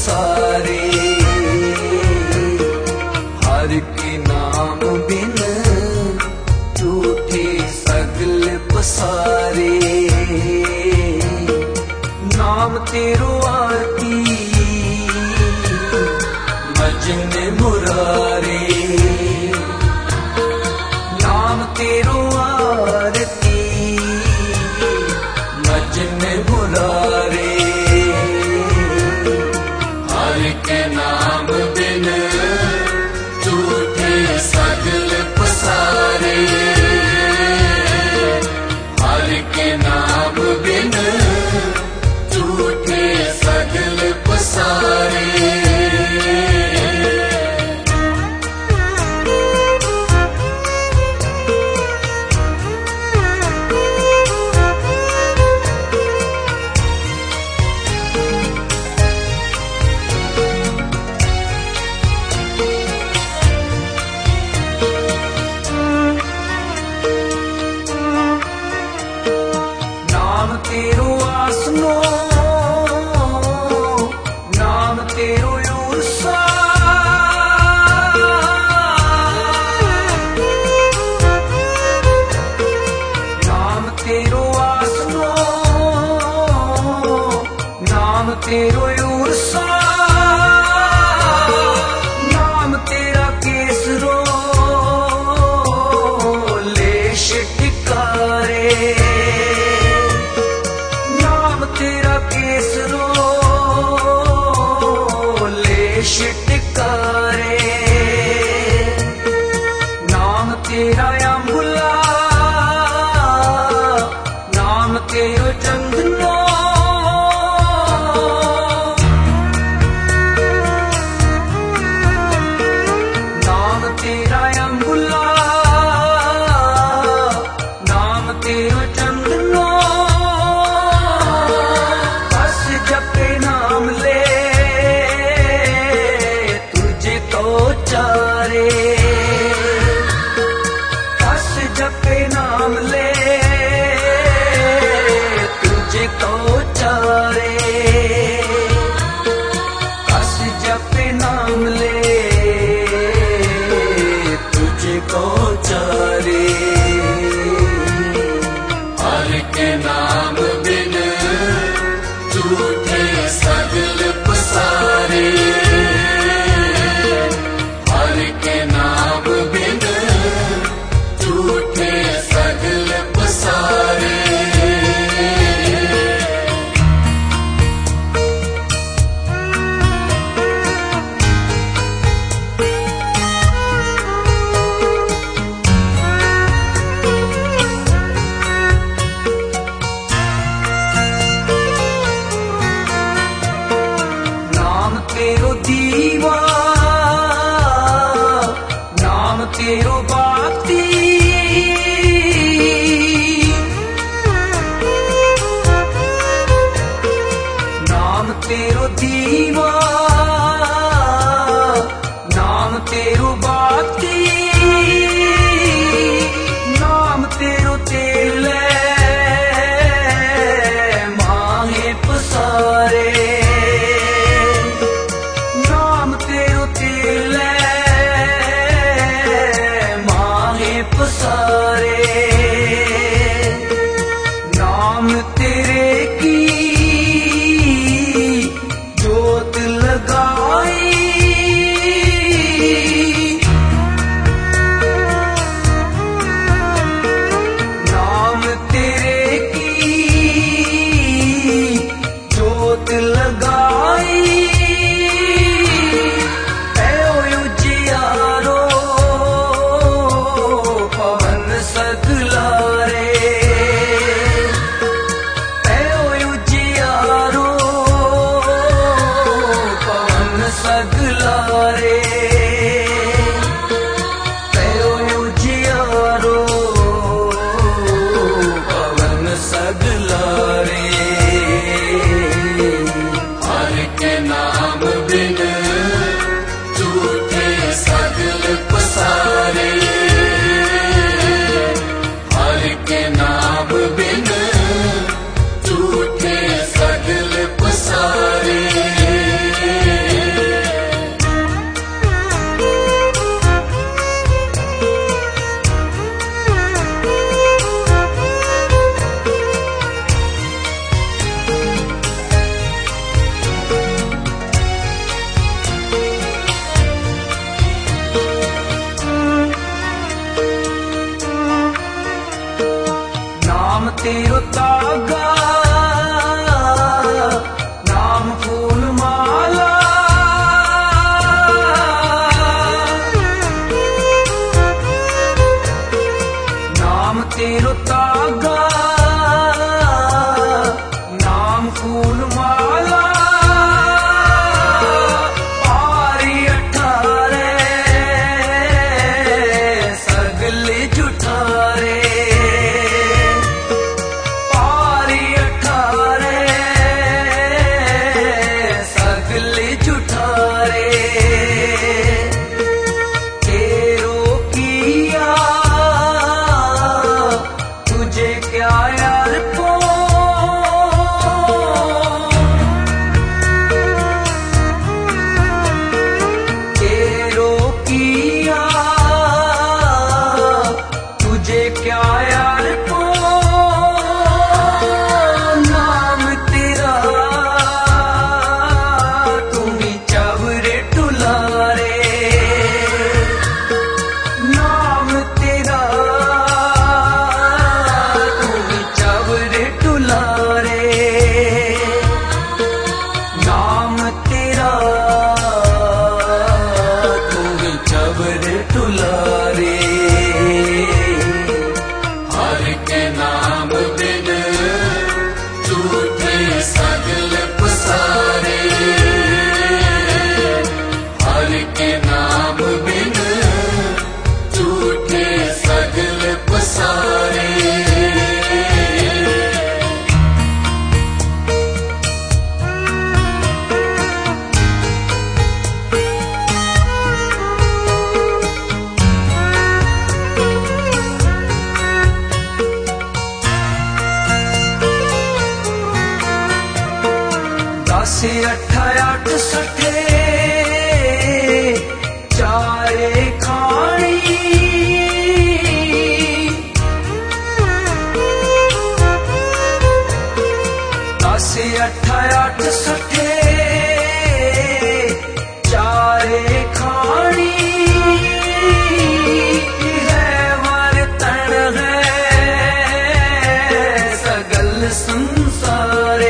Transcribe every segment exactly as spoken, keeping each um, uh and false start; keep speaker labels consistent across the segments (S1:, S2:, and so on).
S1: पसारे, हर के नाम बिन झूठे सगल पसारे। नाम तेरो आरती मजन मुरारे, नाम तेरो आरती मजन मुरारे। हर के नाम बिन झूठे सगल पसारे, हर के नाम बिन झूठे सगल पसारे। नाम तेरो आसनो, नाम तेरो यूरसा, नाम तेरो आसनो, नाम तेरो यूरसा। नाम तेरा केसरो लेश टिकारे, तेरा केसरो लेश टिकारे। नाम तेरा अम्बुला, नाम तेरो चंदनो, नाम तेरा अम्बुला, नाम तेरो चंदनो। जपे नाम ले तुझे तो चारे, बस जपे नाम ले तुझे तो चारे, बस जपे नाम ले तुझे को चारे। हर के नाम बिन झूठे सगल पसारे, हर के नाम बिन झूठे सगल पसारे। नाम तेरो दीवा, नाम तेरो बाती, नाम तेरो दीवा, नाम तेरो बाती। नाम तेरो तेल माहे पसारे, नाम तेरो तेल माहे पसारे। नाम तेरे की जोत लगाई, नाम तेरे की जोत लगाई। पवन सगलारे, उजियारो पवन सगलारे, उजियारो पवन सगलारे। हर के नाम बिन झूठे सगल पसारे, हर के नाम बिन झूठे सगल पसारे। सगल पसारे, हर के नाम बिन झूठे सगल पसारे।
S2: दस अठ अठ सठे चारे खानी, दस अठ अठ सठे चारे खानी, है वर्तन है सगल संसारे,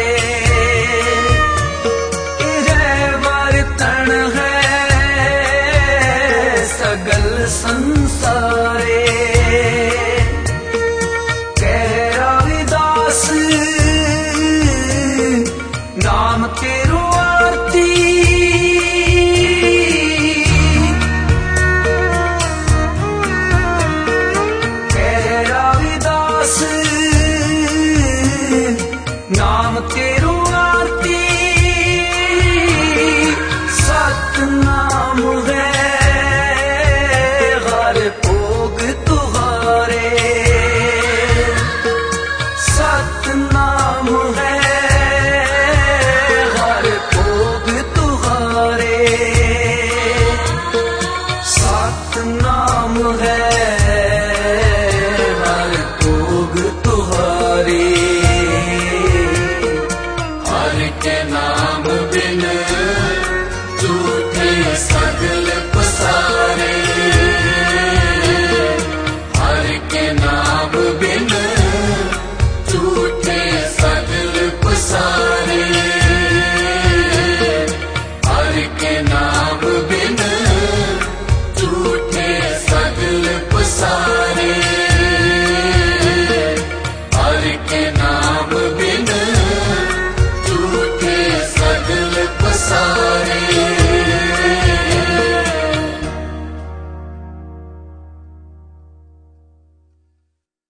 S2: सगल संसारे। कह रविदास नाम तेरो आरती, कह रविदास नाम तेरो आरती, सतनाम है भोग तुहारे, सतनाम है हर भोग तुहारे, सतनाम है हर भोग तुहारे।
S1: हर के नाम बिन